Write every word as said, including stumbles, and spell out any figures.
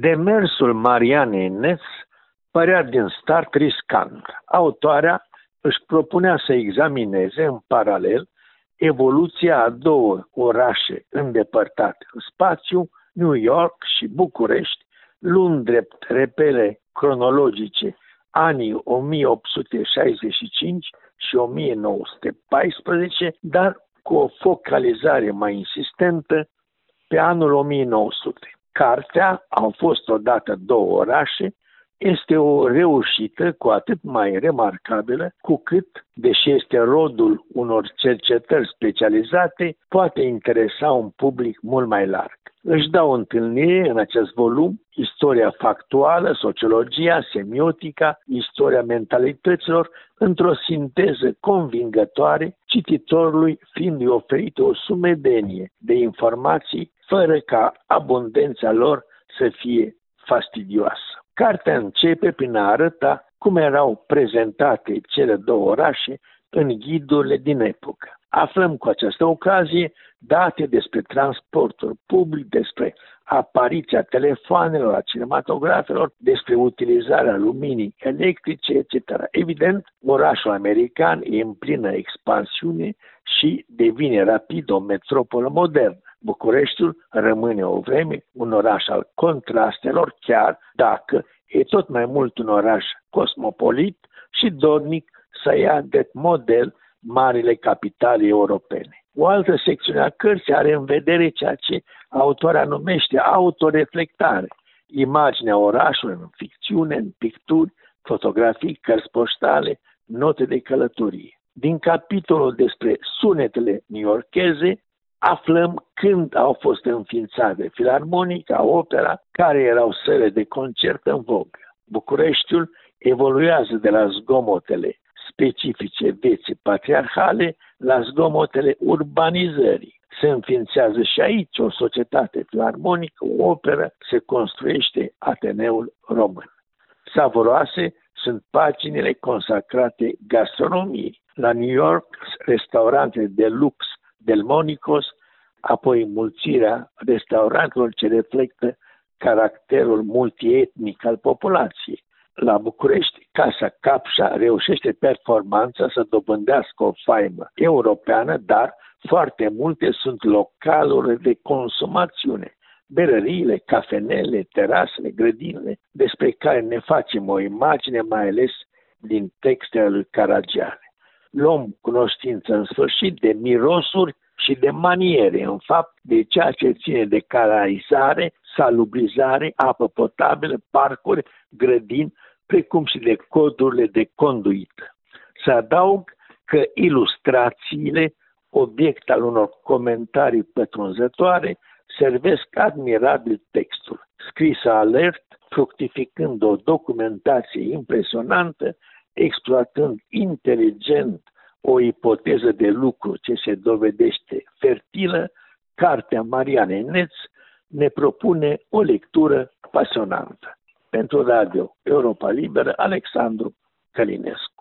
Demersul Marianei Neț părea din start riscant. Autoarea își propunea să examineze în paralel evoluția a două orașe îndepărtate în spațiu, New York și București, luând drept repere cronologice anii o mie opt sute șaizeci și cinci și o mie nouă sute paisprezece, dar cu o focalizare mai insistentă pe anul o mie nouă sute. Cartea Au fost odată două orașe este o reușită cu atât mai remarcabilă cu cât, deși este rodul unor cercetări specializate, poate interesa un public mult mai larg. Își dau întâlnire în acest volum istoria factuală, sociologia, semiotica, istoria mentalităților, într-o sinteză convingătoare, cititorului fiind oferită o sumedenie de informații, fără ca abundența lor să fie fastidioasă. Cartea începe prin a arăta cum erau prezentate cele două orașe în ghidurile din epocă. Aflăm cu această ocazie date despre transportul public, despre apariția telefoanelor, a cinematografelor, despre utilizarea luminii electrice, et cetera. Evident, orașul american e în plină expansiune și devine rapid o metropolă modernă. Bucureștiul rămâne o vreme un oraș al contrastelor, chiar dacă e tot mai mult un oraș cosmopolit și dornic să ia de model marile capitale europene. O altă secțiune a cărții are în vedere ceea ce autoarea numește autoreflectare, imaginea orașului în ficțiune, în picturi, fotografii, cărți poștale, note de călătorie. Din capitolul despre sunetele newyorkeze, aflăm când au fost înființate filarmonica, opera, care erau săle de concert în vogă. Bucureștiul evoluează de la zgomotele specifice vieții patriarhale la zgomotele urbanizării. Se înființează și aici o societate filarmonică, o operă, se construiește Ateneul Român. Savuroase sunt paginile consacrate gastronomiei. La New York, restaurante de lux Delmonicos, apoi mulțirea restaurantelor ce reflectă caracterul multietnic al populației. La București, Casa Capșa reușește performanța să dobândească o faimă europeană, dar foarte multe sunt localurile de consumațiune, berăriile, cafenele, terasele, grădinile, despre care ne facem o imagine, mai ales din textele lui Caragiale. Luăm cunoștință în sfârșit de mirosuri și de maniere, în fapt, de ceea ce ține de canalizare, salubrizare, apă potabilă, parcuri, grădini, precum și de codurile de conduită. Să adaug că ilustrațiile, obiect al unor comentarii pătrunzătoare, servesc admirabil textul, scris alert, fructificând o documentație impresionantă, exploatând inteligent o ipoteză de lucru ce se dovedește fertilă. Cartea Marianei Neț ne propune o lectură pasionantă. Pentru Radio Europa Liberă, Alexandru Călinescu.